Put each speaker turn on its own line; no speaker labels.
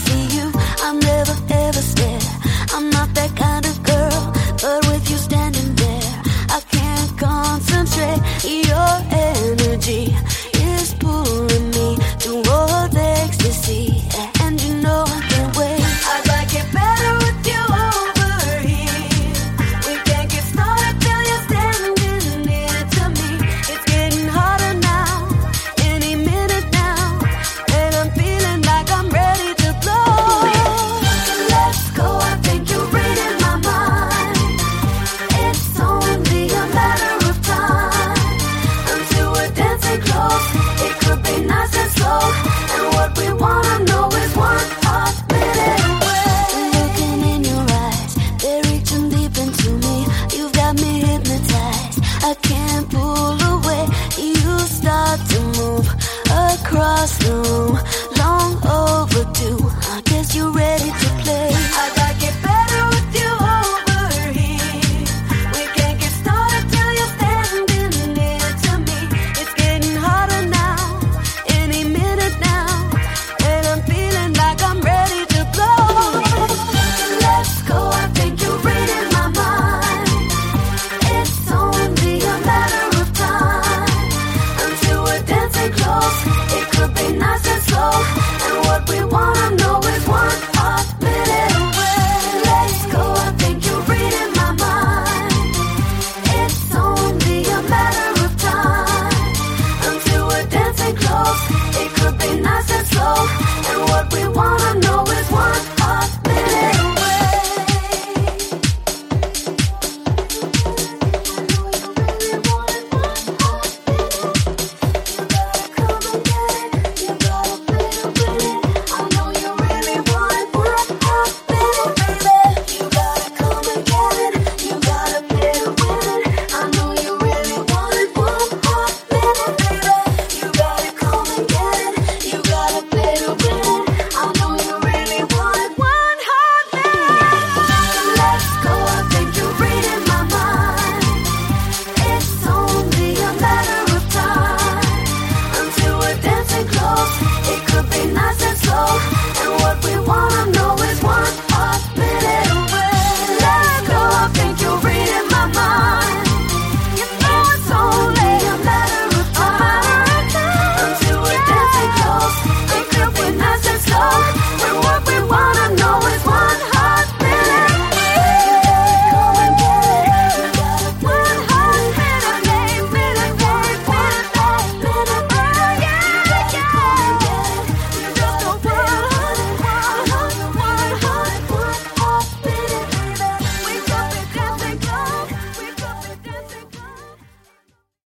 see you, I'll never ever stare. I'm not that kind of girl, but with you standing there, I can't concentrate. Your energy is pulling me towards ecstasy, and you know I can't wait. I'd like it better with you over here. We can't get started till you're standing near to me. It's getting harder now, any minute now, and I'm feeling like I'm ready to blow. Let's go, I think you're reading my mind. It's only a matter of time until we're dancing close. It could be nice and slow, and what we wanna know is one hot minute away. Looking in your eyes, they're reaching deep into me. You've got me hypnotized, I can't pull away. You start to move across the room, long overdue. I guess you're ready to play. I'd like it better with you over here. We can't get started till you're standing near to me. It's getting harder now, any minute now, and I'm feeling like I'm ready to blow. Let's go, I think you're reading my mind. It's only a matter of time until we're dancing close. It could be nice and slow, and what we wanna know is one hot minute away. Let's go, I think you're reading my mind. It's only a matter of time until we're dancing close. It could be nice and slow, and what we wanna